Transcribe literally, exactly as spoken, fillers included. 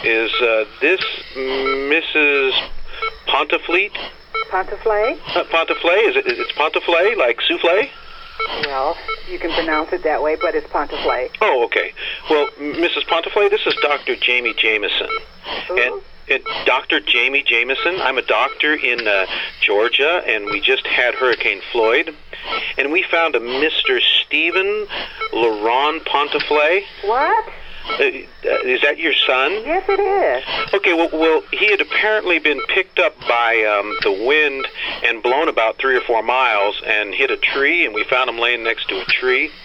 Is uh, this Missus Pontefleet? Ponteflay? Uh, Ponteflay? Is it? It's Ponteflay, like souffle? Well, you can pronounce it that way, but it's Ponteflay. Oh, okay. Well, Missus Ponteflay, this is Doctor Jamie Jameson. Ooh. And, and Doctor Jamie Jameson, I'm a doctor in uh, Georgia, and we just had Hurricane Floyd, and we found a Mister Stephen Laurent Ponteflay. What? Uh, is that your son? Yes, it is. Okay, well, well, he had apparently been picked up by um, the wind and blown about three or four miles and hit a tree, and we found him laying next to a tree.